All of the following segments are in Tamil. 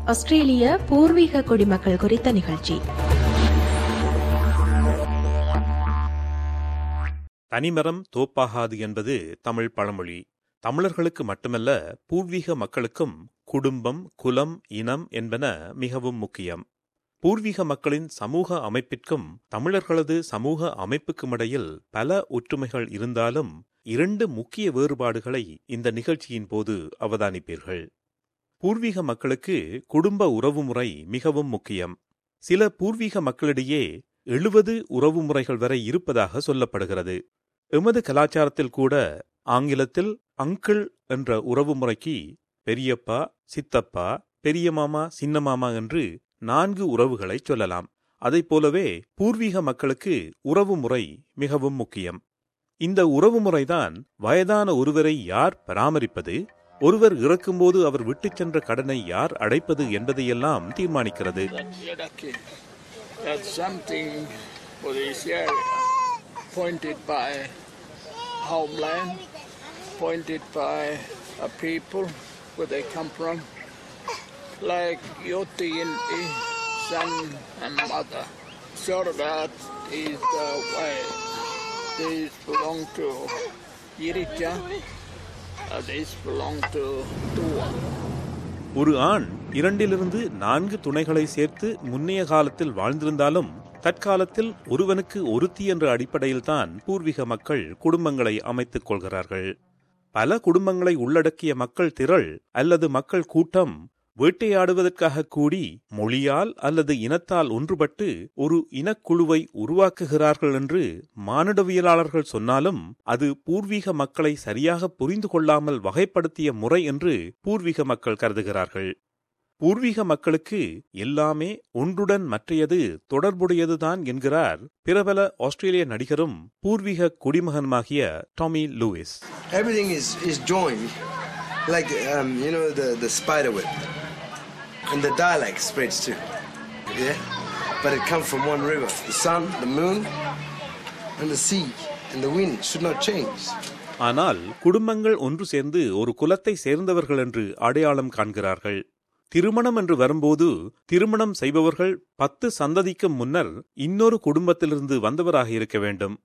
ஆஸ்திரேலிய பூர்வீக குடிமக்கள் குறித்த நிகழ்ச்சி. தனிமரம் தோப்பாகாது என்பது தமிழ் பழமொழி. தமிழர்களுக்கு மட்டுமல்ல, பூர்வீக மக்களுக்கும் குடும்பம், குலம், இனம் என்பன மிகவும் முக்கியம். பூர்வீக மக்களின் சமூக அமைப்பிற்கும் தமிழர்களது சமூக அமைப்புக்குமிடையில் பல ஒற்றுமைகள் இருந்தாலும் 2 முக்கிய வேறுபாடுகளை இந்த நிகழ்ச்சியின் போது அவதானிப்பீர்கள். பூர்வீக மக்களுக்கு குடும்ப உறவுமுறை மிகவும் முக்கியம். சில பூர்வீக மக்களிடையே 70 உறவுமுறைகள் வரை இருப்பதாக சொல்லப்படுகிறது. எமது கலாச்சாரத்தில் கூட ஆங்கிலத்தில் அங்கிள் என்ற உறவுமுறைக்கு பெரியப்பா, சித்தப்பா, பெரிய மாமா, சின்ன மாமா என்று 4 உறவுகளை சொல்லலாம். அதைப் போலவே பூர்வீக மக்களுக்கு உறவுமுறை மிகவும் முக்கியம். இந்த உறவுமுறைதான் வயதான ஒருவரை யார் பராமரிப்பது, ஒருவர் இறக்கும்போது அவர் விட்டுச் சென்ற கடனை யார் அடைப்பது என்பதையெல்லாம் தீர்மானிக்கிறது. These belong to Yirija, these belong to Tua. ஒரு ஆண் 2 4 துணைகளை சேர்த்து முன்னைய காலத்தில் வாழ்ந்திருந்தாலும் தற்காலத்தில் ஒருவனுக்கு ஒருத்தி என்ற அடிப்படையில்தான் பூர்வீக மக்கள் குடும்பங்களை அமைத்துக் கொள்கிறார்கள். பல குடும்பங்களை உள்ளடக்கிய மக்கள் திரள் அல்லது மக்கள் கூட்டம் வேட்டையாடுவதற்காக கூடி மொழியால் அல்லது இனத்தால் ஒன்றுபட்டு ஒரு இனக்குழுவை உருவாக்குகிறார்கள் என்று மானுடவியலாளர்கள் சொன்னாலும் அது பூர்வீக மக்களை சரியாக புரிந்து கொள்ளாமல் வகைப்படுத்திய முறை என்று பூர்வீக மக்கள் கருதுகிறார்கள். பூர்வீக மக்களுக்கு எல்லாமே ஒன்றுடன் மற்றையது தொடர்புடையதுதான் என்கிறார் பிரபல ஆஸ்திரேலிய நடிகரும் பூர்வீக குடிமகனுமாகிய Tommy Lewis. Everything is joined like the spider web. And the dialect spreads too. Yeah? But it comes from one river. The sun, the moon, and the sea, and the wind should not change. ஆனால் குடும்பங்கள் ஒன்று சேர்ந்து ஒரு குலத்தை சேர்ந்தவர்கள் என்று அடையாளம் காண்கிறார்கள். திருமணம் என்று வரும்போது திருமணம் செய்பவர்கள் 10 சந்ததிக்கு முன்னர் இன்னொரு குடும்பத்திலிருந்து வந்தவராக இருக்க வேண்டும்.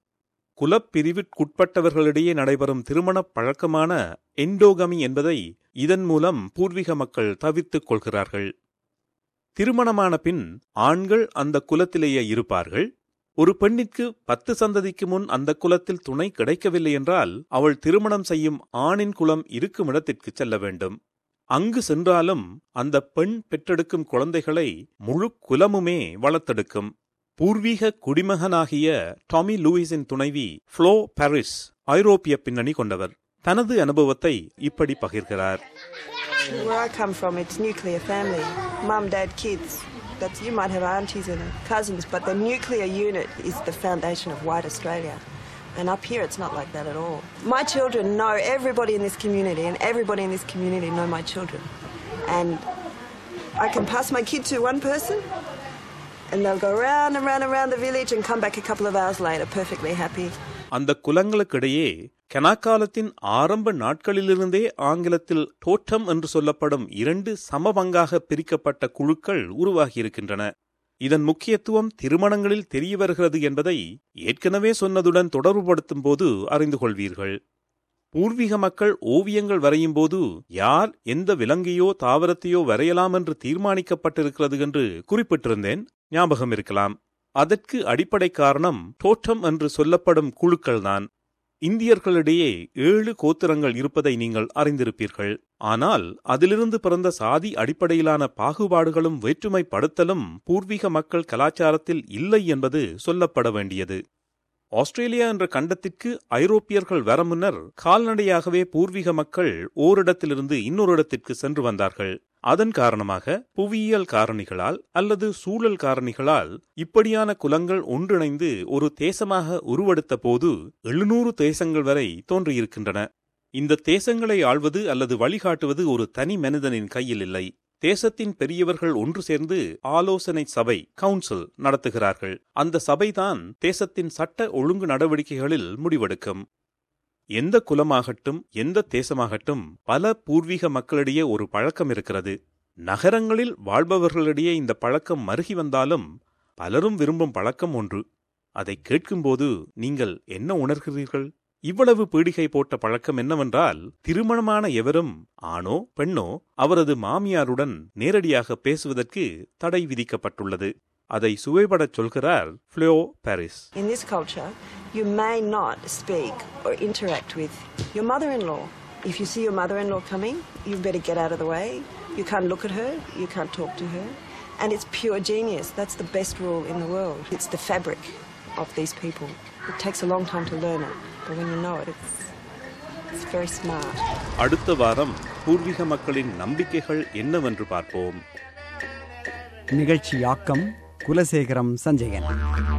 குலப்பிரிவிற்குட்பட்டவர்களிடையே நடைபெறும் திருமண பழக்கமான எண்டோகமி என்பதை இதன் மூலம் பூர்வீக மக்கள் தவிர்த்துக் கொள்கிறார்கள். திருமணமான பின் ஆண்கள் அந்த குலத்திலேயே இருப்பார்கள். ஒரு பெண்ணிற்கு 10 சந்ததிக்கு முன் அந்த குலத்தில் துணை கிடைக்கவில்லை என்றால் அவள் திருமணம் செய்யும் ஆணின் குலம் இருக்கும் இடத்திற்கு செல்ல வேண்டும். அங்கு சென்றாலும் அந்த பெண் பெற்றெடுக்கும் குழந்தைகளை முழு குலமுமே வளர்த்தெடுக்கும். பூர்வீக குடிமகனாகிய டாமி லூயிஸின் துணைவி ஃப்ளோ பாரிஸ் ஐரோப்பிய பின்னணி கொண்டவர். தனது அனுபவத்தை இப்படி பகிர்கிறார். Where I come from, it's nuclear family. Mum, dad, kids. You might have aunties and cousins, but the nuclear unit is the foundation of white Australia. And up here, it's not like that at all. My children know everybody in this community, and everybody in this community know my children. And I can pass my kid to one person, and they'll go round and round and round the village and come back a couple of hours later perfectly happy. அந்த குலங்களுக்கிடையே கனாக்காலத்தின் ஆரம்ப நாட்களிலிருந்தே ஆங்கிலத்தில் டோட்டம் என்று சொல்லப்படும் 2 சமபங்காக பிரிக்கப்பட்ட குழுக்கள் உருவாகியிருக்கின்றன. இதன் முக்கியத்துவம் திருமணங்களில் தெரிய வருகிறது என்பதை ஏற்கனவே சொன்னதுடன் தொடர்புபடுத்தும் போது அறிந்து கொள்வீர்கள். பூர்வீக மக்கள் ஓவியங்கள் வரையும் போது யார் எந்த விலங்கையோ தாவரத்தையோ வரையலாம் என்று தீர்மானிக்கப்பட்டிருக்கிறது என்று குறிப்பிட்டிருந்தேன், ஞாபகம் இருக்கலாம். அதற்கு அடிப்படை காரணம் டோட்டம் என்று சொல்லப்படும் குழுக்கள்தான். இந்தியர்களிடையே 7 கோத்திரங்கள் இருப்பதை நீங்கள் அறிந்திருப்பீர்கள். ஆனால் அதிலிருந்து பிறந்த சாதி அடிப்படையிலான பாகுபாடுகளும் வேற்றுமைப்படுத்தலும் பூர்வீக மக்கள் கலாச்சாரத்தில் இல்லை என்பது சொல்லப்பட வேண்டியது. ஆஸ்திரேலியா என்ற கண்டத்திற்கு ஐரோப்பியர்கள் வர முன்னர் கால்நடையாகவே பூர்வீக மக்கள் ஓரிடத்திலிருந்து இன்னொரு இடத்திற்கு சென்று வந்தார்கள். அதன் காரணமாக புவியியல் காரணிகளால் அல்லது சூழல் காரணிகளால் இப்படியான குலங்கள் ஒன்றிணைந்து ஒரு தேசமாக உருவெடுத்த போது 700 தேசங்கள் வரை தோன்றியிருக்கின்றன. இந்த தேசங்களை ஆள்வது அல்லது வழிகாட்டுவது ஒரு தனி மனிதனின் கையில் இல்லை. தேசத்தின் பெரியவர்கள் ஒன்று சேர்ந்து ஆலோசனை சபை கவுன்சில் நடத்துகிறார்கள். அந்த சபைதான் தேசத்தின் சட்ட ஒழுங்கு நடவடிக்கைகளில் முடிவெடுக்கும். எந்த குலமாகட்டும் எந்த தேசமாகட்டும் பல பூர்வீக மக்களிடையே ஒரு பழக்கம் இருக்கிறது. நகரங்களில் வாழ்பவர்களிடையே இந்த பழக்கம் மருகி வந்தாலும் பலரும் விரும்பும் பழக்கம் ஒன்று. அதை கேட்கும்போது நீங்கள் என்ன உணர்கிறீர்கள்? இவ்வளவு பீடிகை போட்ட பழக்கம் என்னவென்றால், திருமணமான எவரும் ஆணோ பெண்ணோ அவரது மாமியாருடன் நேரடியாக பேசுவதற்கு தடை விதிக்கப்பட்டுள்ளது. அதை சுவைபடச் சொல்கிறார் Flo Paris. In this culture, you may not speak or interact with your mother-in-law. If you see your mother-in-law coming, you better get out of the way. You can't look at her, you can't talk to her. And it's pure genius. That's the best rule in the world. It's the fabric of these people. It takes a long time to learn it, but when you know it, it's very smart. அடுத்த வாரம் பூர்வீக மக்களின் நம்பிக்கைகள் என்னவென்று பார்ப்போம். நிகழ்ச்சியாக்கம் குலசேகரம் சஞ்சயன்.